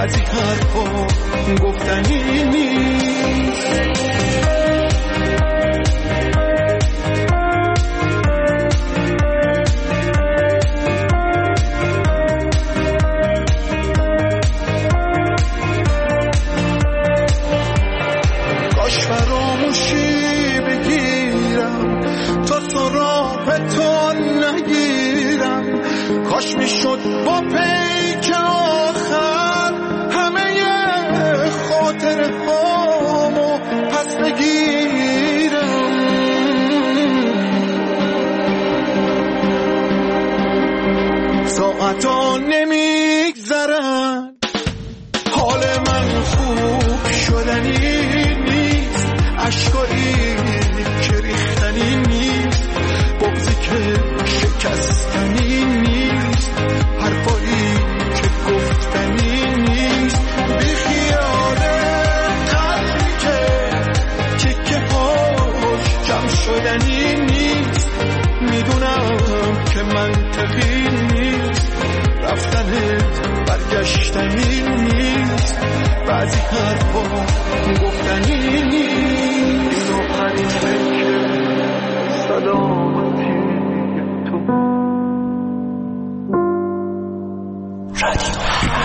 بعضی حرفا گفتنی نیست. کاش فراموشی بگیرم تا سراغ تو نگیرم، کاش میشد با پیک آخر همه خاطر هامو پس بگیرم. ساعتا نمیگذرن، حال من خوب شدنی نیست، عشقایی که ریختنی نیست، بغضی که شکستنی نیست، حرفایی که گفتنی نیست، بیخیال قلبی که تیکه هاش جمع شدنی نیست. میدونم که منطقی نیست، رفتنت برگشتنی نیست، بعضی حرفا گفتنی نیست. و همیشه که سلامتی تو رادیو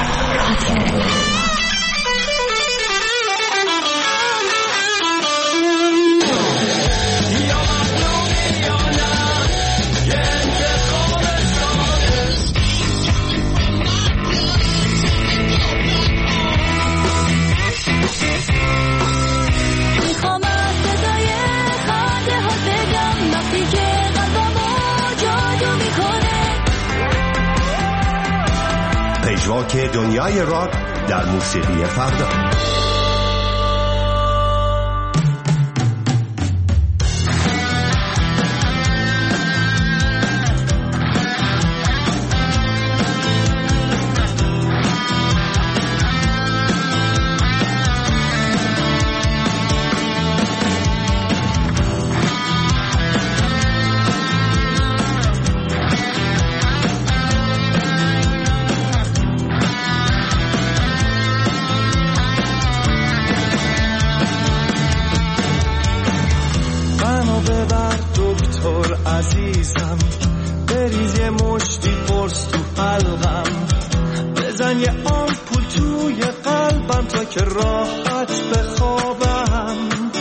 پژواک دنیای راک در موسیقی فردا. عزیزم بریز یه مشتی قرص تو حلقم، بزن یه آمپول توی قلبم تا که راحت بخوابم.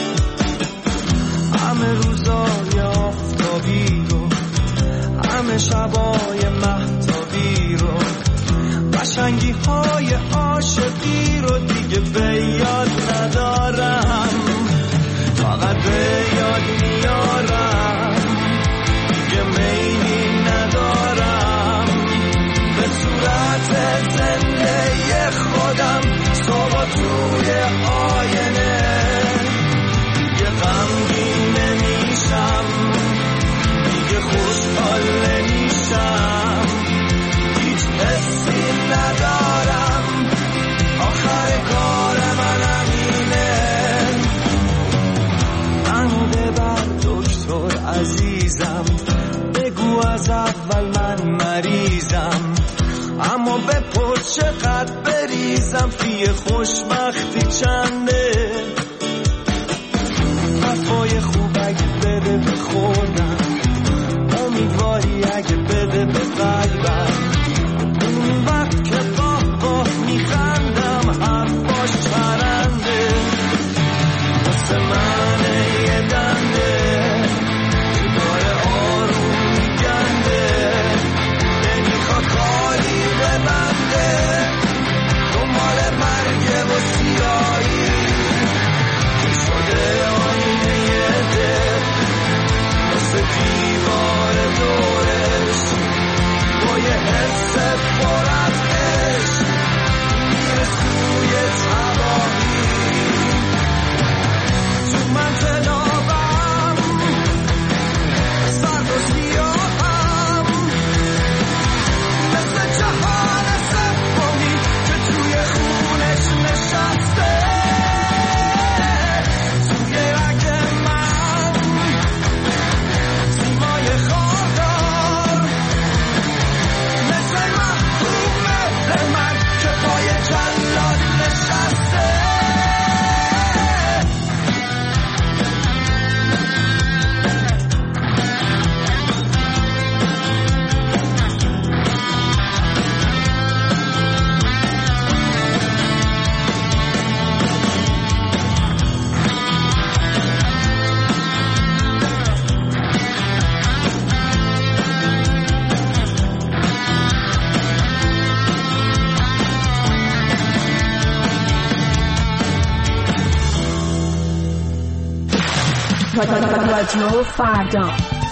همه روزای آفتابی رو، همه شبای مهتابی رو، قشنگی های عاشقی رو دیگه به یاد ندارم، فقط به یاد میارم، دیگه میلی ندارم به صورت زنده خودم. صبح توی آینه دیگه غمگین نمیشم، دیگه خوشحال نمیشم، هیچ حسی ندارم، آخر کار من همینه. منو ببر دکتر عزیزم، بگو از اول من مریضم، اما بپرس چقدر بریزم، توی خوشبختی چنده. وفای خوب اگه بده به خودم، امیدواری اگه بده به قلبم، اون وقت که قاه میخندم حرفاش پرنده، واسه من یه دنده داره آروم میگنده، نمیخوا کاری ببنده، دنبال مرگ و سیایی رادیو فردا.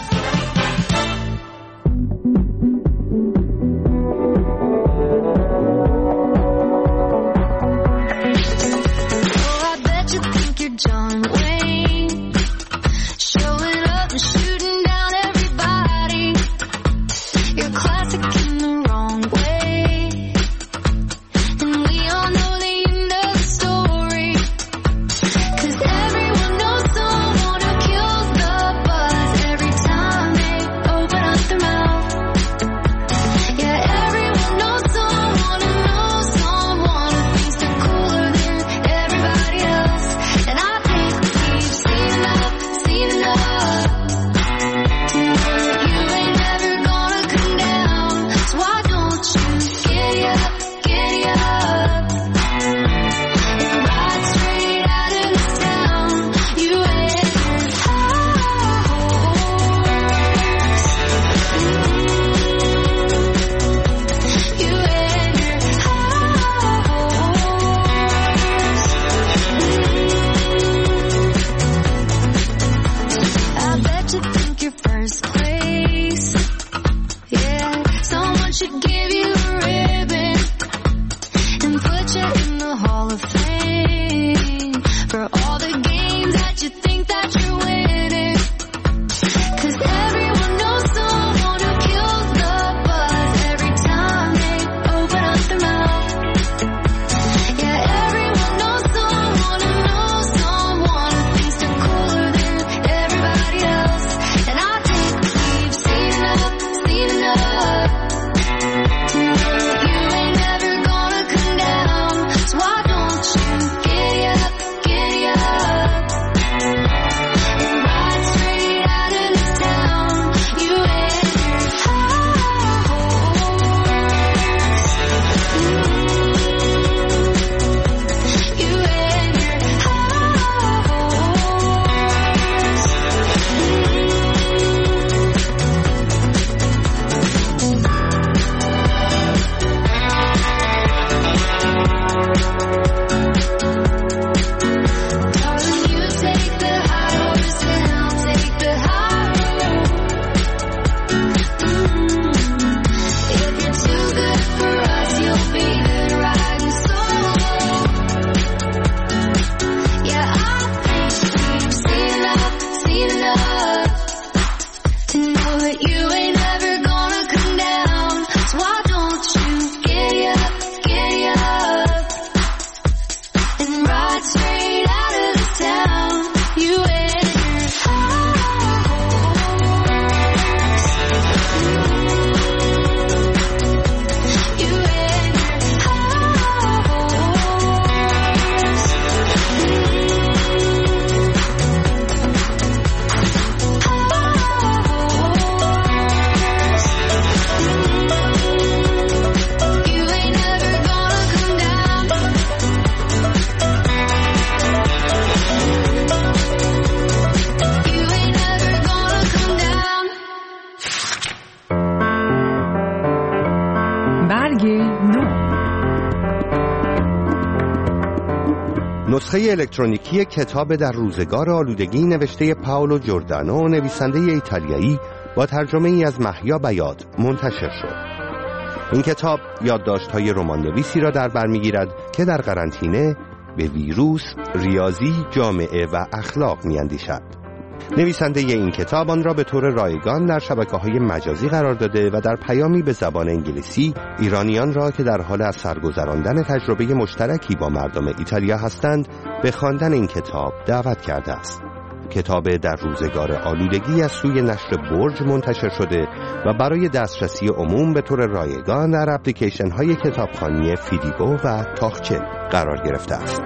نسخه الکترونیکی کتاب در روزگار آلودگی نوشته پائولو جوردانو، نویسنده ایتالیایی، با ترجمه ای از محیا بیات منتشر شد. این کتاب یادداشت‌های رمان‌نویسی را در بر می‌گیرد که در قرنطینه به ویروس، ریاضی، جامعه و اخلاق می‌اندیشد. نویسنده این کتاب آن را به طور رایگان در شبکه‌های مجازی قرار داده و در پیامی به زبان انگلیسی ایرانیان را که در حال از سرگذراندن تجربه مشترکی با مردم ایتالیا هستند به خواندن این کتاب دعوت کرده است. کتاب در روزگار آلودگی از سوی نشر برج منتشر شده و برای دسترسی عموم به طور رایگان در اپلیکیشن‌های کتابخوانی فیدیگو و تاخچه قرار گرفته است.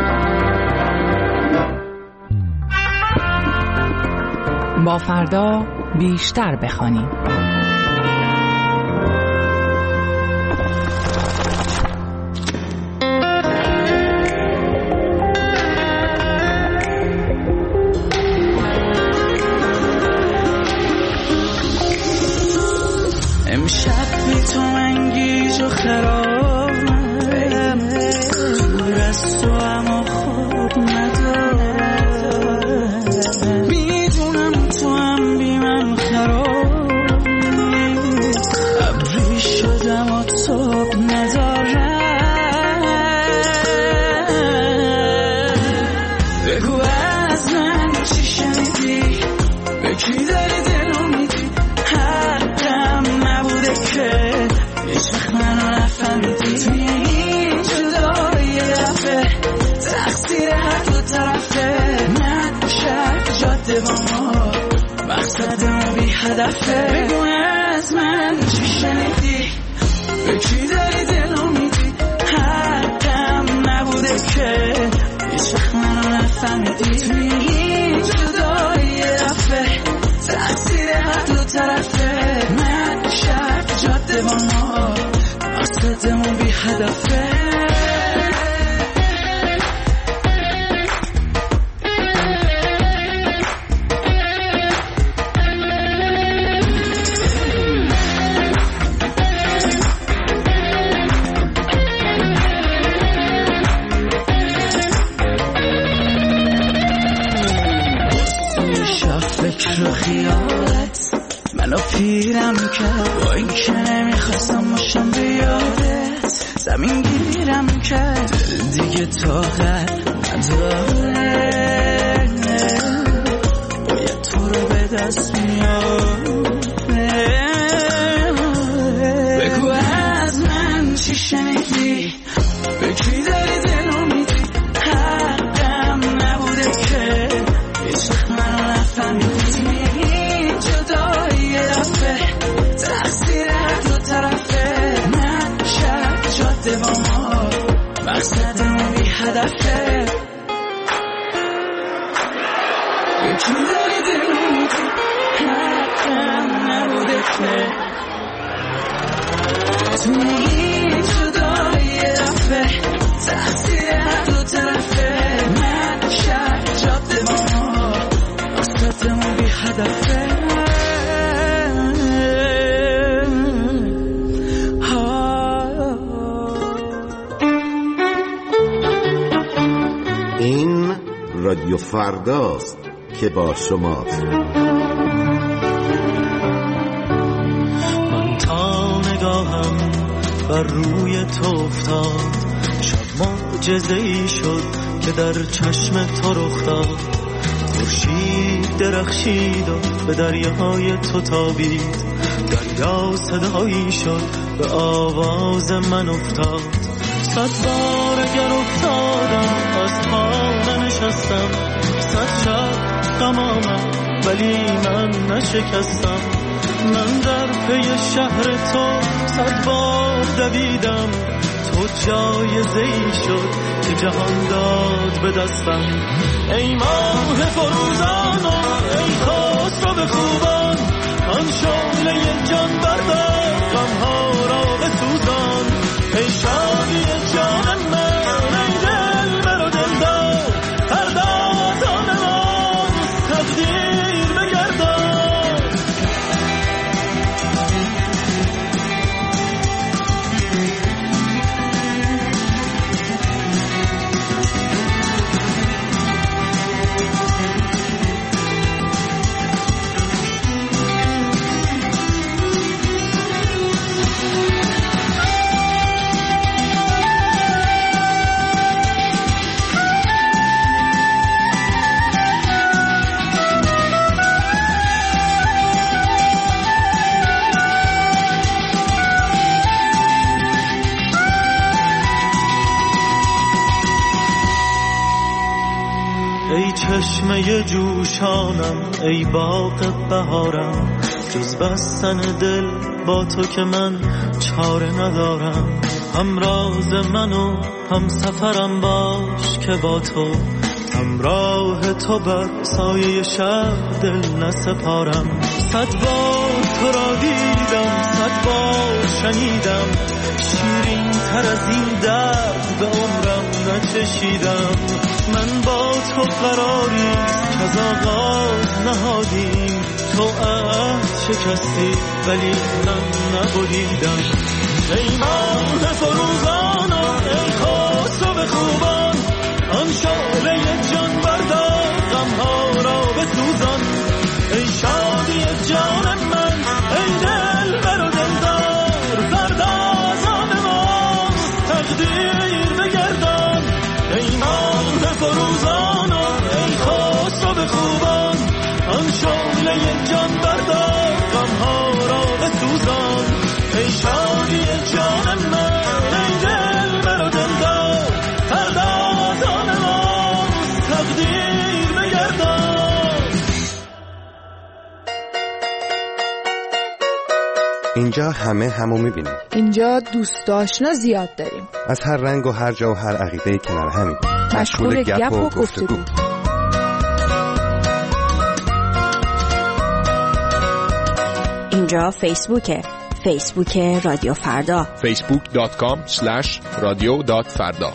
با فردا بیشتر بخوانیم. امشب بی تو انگیز و خرابم، دور از تو اما خوب ندارم. هدفه. بگو از من چی شنیدی، به کی داری دلو میدی، حقم نبوده که هیچ وقت منو نفهمیدی. توی این جدایی رفته تقصیر هر دو طرفه. من شب جاده با ما مقصدمون بی هدفه. فکر و خیالت منو پیرم کرد، با این که نمیخواستم باشم به یادت. زمین گیرم کرد دیگه طاقت نداره، باید تو رو به دست میاره. بگو از من چی شنیدی، به کی داری دلو میدی، حقم نبوده که هیچ وقت منو نفهمیدی. جدایی رفته تقصیر هر دو طرفه. من شب جاده با ما مقصدمون بی هدفه. به کی داری دلو میدی، حقم نبوده که تو این جدایی رفته تقصیر هر دو طرفه. من شب جاده با ما مقصدمون بی هدفه. این رادیو فرداست که با شماست. من تا نگاهم بر روی تو افتاد، شب معجزه‌ای شد که در چشم تو رخ داد. خورشید درخشید و به دریای تو تابید، دریا صدایی شد به آواز من افتاد. 100 بار اگر افتادم از پا ننشستم، 100 شب غم آمد ولی من نشکستم. من در پی شهر تو 100 بار دویدم، تو جایزه‌ای شد که جهان داد به دستم. ای ماه فروزان و ای خسرو به خوبان، آن شعله جان بردار غمها را بسوزان. ای شادی جان من، ای دلبر و دلدار، فردا از آن ماست تقدیر بگردان. ای چشمه جوشانم، ای باغ بهارم، جز بستن دل با تو که من چاره ندارم. همراز من و هم سفرم باش که با تو، همراه تو بر سایه شب دل نسپارم. 100 بار تو را دیدم، 100 بار شنیدم، شیرین تر از این درد به عمرم نچشیدم. من با تو قراریست که از آغاز نهادیم، تو عهد شکستی ولی من نبریدم. ای ماه فروزان و ای خسرو به خوبان، آن شعله جان بردار غمها را بسوزان. ای شادی جان من، ای دلبر و دلدار، فردا از آن ماست تقدیر بگردان. ای ماه فروزان و ای خسرو به خوبان، آن شعله جان بردار غمها را بسوزان. ای شادی جان من، ای اینجا همه همو میبینیم. اینجا دوست آشنا زیاد داریم. از هر رنگ و هر جا و هر عقیده کنار همیم. مشغول گپ و گفتگو. اینجا فیسبوک رادیو فردا. facebook.com/radio.farda.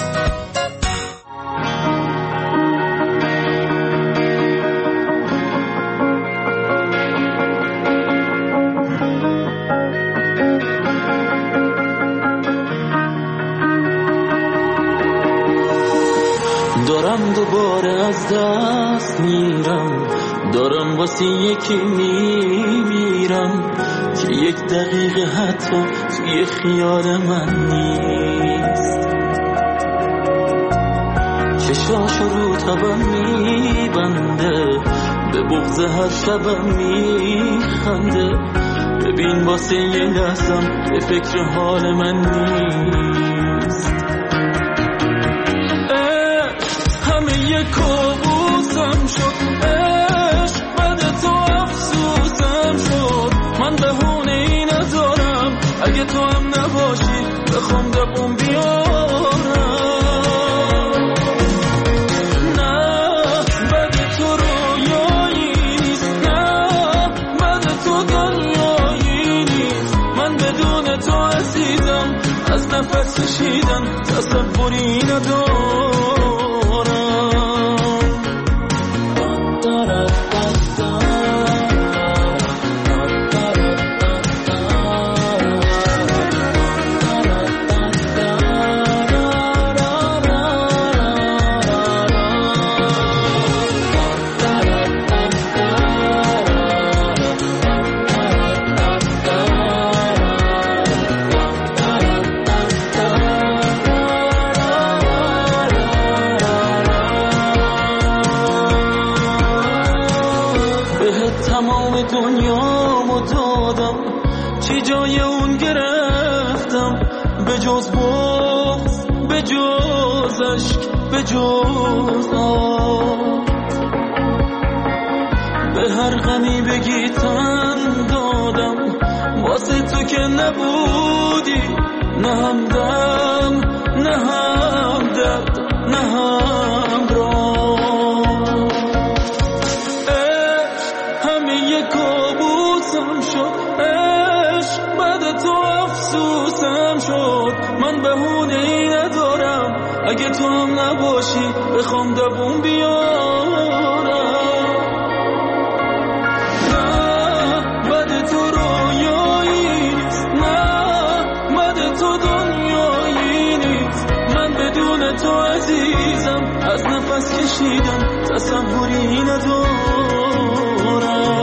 دارم دوباره از دست میرم، دارم واسه یکی میمیرم که یک دقیقه حتی توی خیال من نیست. چشاشو رو تبم میبنده، به بغض هر شبم میخنده. ببین واسه یه لحظم به فکر حال من نیست. یه کابوسم شد عشق، بعد تو افسوسم شد. من بهونه ای ندارم، اگه تو هم نباشی بخوام دبون بیارم. نه بعد تو رویایی نیست، نه بعد تو دنیایی نیست. من بدون تو عزیزم، از نفس کشیدن تصوری ندارم. تمام دنیامو دادم، چی جای اون گرفتم؟ به جز بغض، به جز عشق، به جز آه. به هر غمی بگی تن دادم، واسه تو که نبودی. نه همدم، نه همدرد، نه همراه. کابوسم شد عشق، بعد تو افسوسم شد. من بهونه ای ندارم، اگه تو هم نباشی بخوام دبون بیارم. نه بعد تو رویایی نیست، نه بعد تو دنیایی نیست. من بدون تو عزیزم، از نفس کشیدن تصوری ندارم.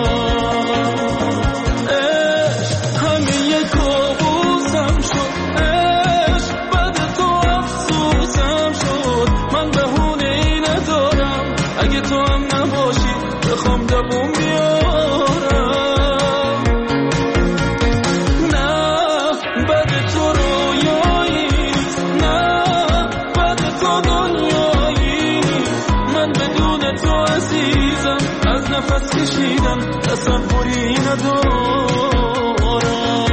اگه تو هم نباشی بخوام دبون بیارم. نه بعد تو رویایی نیست، نه بعد تو دنیایی نیست. من بدون تو عزیزم، از نفس کشیدن تصوری ندارم.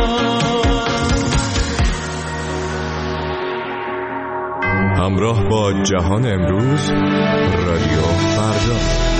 همراه با جهان امروز، رادیو فردا.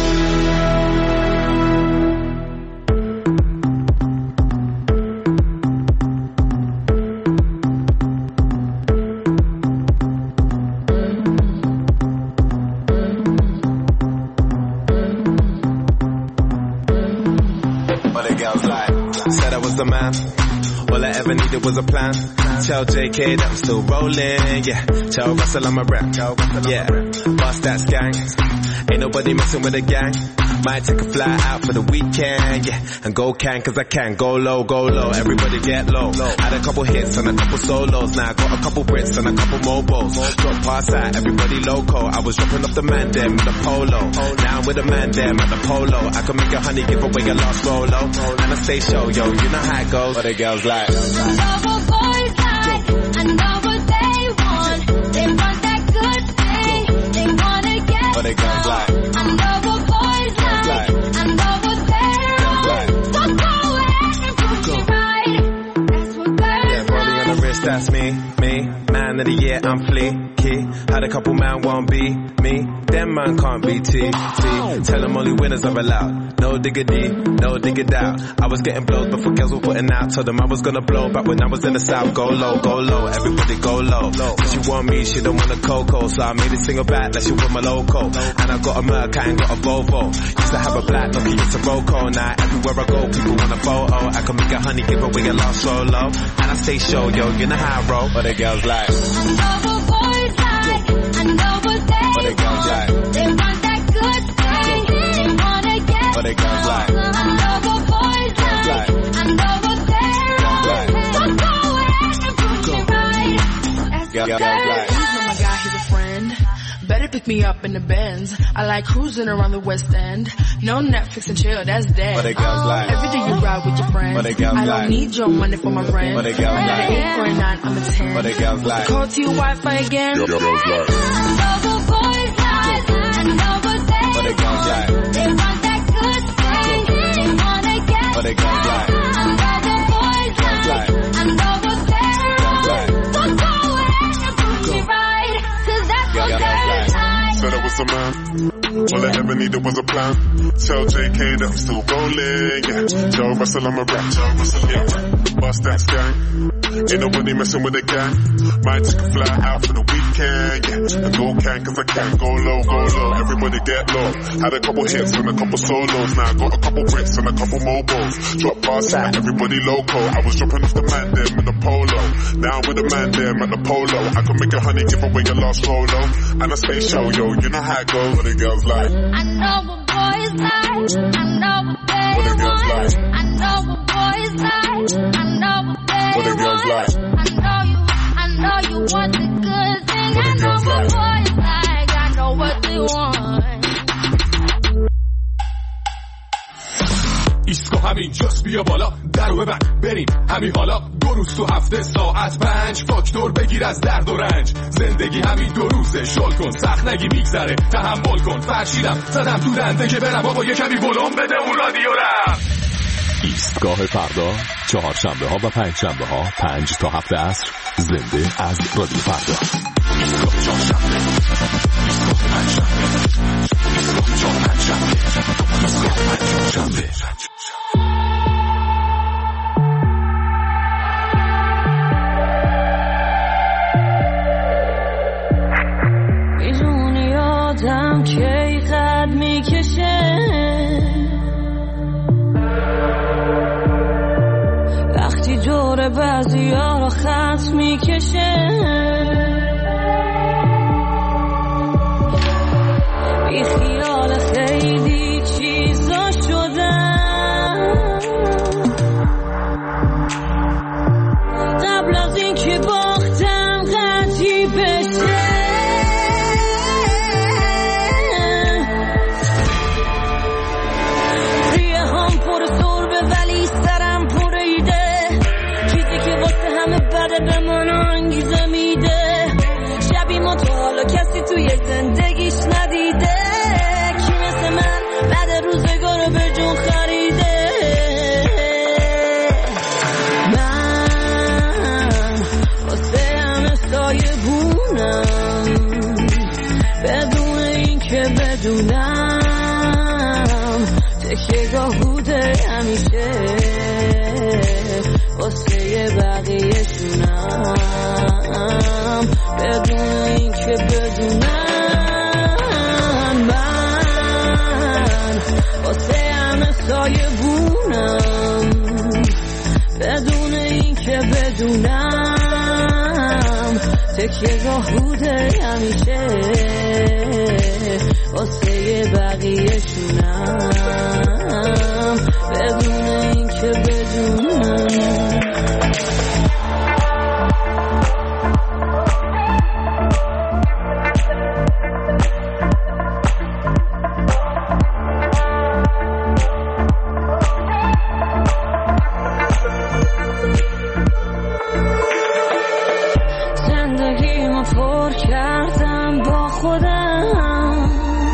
All I ever needed was a plan. Tell JK that I'm still rolling, yeah. Tell Russell I'm a rap, yeah. Bust that gang. Ain't nobody messing with a gang. Might take a fly out for the weekend, yeah. And go can, cause I can. Go low, everybody get low. Had a couple hits and a couple solos. Now I got a couple Brits and a couple mobiles. Drop past that, everybody loco. I was dropping off the man them with the polo. Now I'm with the man them at the polo. I can make a honey give away a lost Rolo. And I stay show, yo, you know how it goes. What the girls like. I know what boys like, I know what they want. They want that good thing, they wanna get what the girls like. I know what boys like, I know what they're on. So go ahead and prove me right. of the year, I'm fleeky. Had a couple man won't be me. Them man can't be T. Tell them only winners are allowed. No diggity, no digger doubt. I was getting blows before girls were putting out. Told them I was gonna blow back when I was in the south. Go low, everybody go low. So she want me, she don't want a cocoa. So I made it single back like she want my loco. And I got a Merc, I ain't got a Volvo. Used to have a black Nokia, it's a Roco. Now everywhere I go, people want a photo. I can make a honey, give away a lot solo. And I stay show, yo, you know how I roll. But the girls like, I know what boys like, I know what they but the girls like, they want that good thing, they wanna get but the girls like, I know what boys like, I know what they're on. So go ahead and push it right. girls like. He's not my guy, he's a friend. Better pick me up in the Benz. I like cruising around the West End. No Netflix and chill, that's dead. But the girls like, Every day you ride with your friends. But the girls I don't like, need your money for my rent. But the girls I'm like, an 8 for a 9, I'm a 10. but the girls like, Call to your Wi-Fi again. I know what boys like, I know what they but the girls like, they want that good thing, they wanna get but the girls like, I know what boys like, I know what they're on. So go ahead and push it right, 'cause that's what they're like. Said I was a man. All I ever needed was a plan. Tell JK that I'm still rolling, yeah. Joe Russell, I'm a rap. Joe Russell, yeah. Bust that gang. Ain't nobody messing with the gang. Might take a fly out for the weekend, yeah. And go can, 'cause I can. Go low, everybody get low. Had a couple hits and a couple solos. Now I got a couple Brits and a couple mobiles. Drop bars and everybody loco. I was dropping off the man them in the polo. Now I'm with the man them at the polo. I can make a honey, give away your last rolo. And I stay show, yo, you know how it goes. What the girls like. I know what boys like, I know what they What the girls want. like. I know what boys like, I know what they What the girls want. like. I know you want the good thing. What the I know girls what like. boys like, I know what they want. ایستگاه همین جاست بیا بالا درو ببند بریم همین حالا 2 روز تو هفته ساعت 5 فاکتور بگیر از درد و رنج زندگی همین 2 روزه شل کن سخت نگی میگذره تحمل کن فرشیدم زدم تو دنده که برم بابا یه کمی بلوم بده اون رادیو رم ایستگاه فردا چهارشنبه ها و پنجشنبه ها 5 تا 7 عصر زنده از رادیو فردا ایستگاه چهارشنبه ایستگاه پنجشنبه ایستگاه چهارشنبه ایستگاه پنجشنبه میدونی آدم کی قد میکشه وقتی دور بعضی ها رو خط میکشه بی خیال خیلی چیزا شدم قبل از این که باختم قطعی بشه ریه هم پر سربه ولی سرم پر ایده چیزی که واسه همه بده به من انگیزه میده شبی ما تو حالا کسی توی زندگیش ندیده کی مثل من بعد روزگار رو به جون خریده من واسه همه سایه بونم بدون این که بدونم تکیه‌گاه بوده همیشه واسه بقیه شونم بدون این که بدونم من واسه همه سایه بونم بدون این که بدونم تکیه‌گاه بوده همیشه واسه بقیه شونم بدون این که بدونم زندگیمو پر کردم با خودم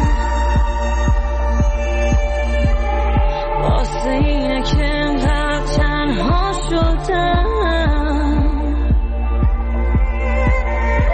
واسه اینه که انقدر تنها شدم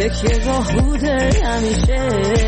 فکر راه بوده همیشه